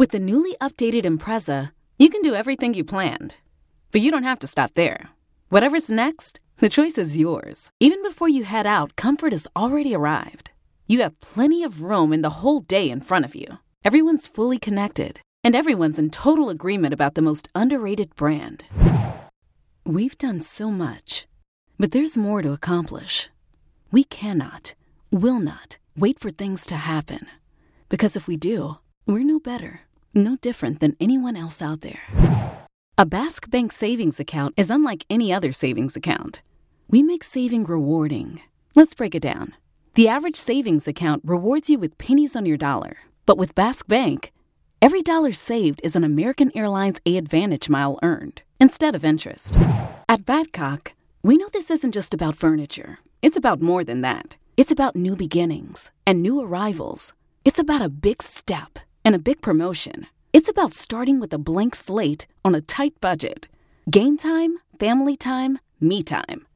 With the newly updated Impreza, you can do everything you planned. But you don't have to stop there. Whatever's next, the choice is yours. Even before you head out, comfort has already arrived. You have plenty of room in the whole day in front of you. Everyone's fully connected, and everyone's in total agreement about the most underrated brand. We've done so much, but there's more to accomplish. We cannot, will not, wait for things to happen. Because if we do, we're no better, no different than anyone else out there. A Basque Bank savings account is unlike any other savings account. We make saving rewarding. Let's break it down. The average savings account rewards you with pennies on your dollar. But with Basque Bank, every dollar saved is an American Airlines AAdvantage mile earned, instead of interest. At Badcock, we know this isn't just about furniture. It's about more than that. It's about new beginnings and new arrivals. It's about a big step and a big promotion. It's about starting with a blank slate on a tight budget. Game time, family time, me time.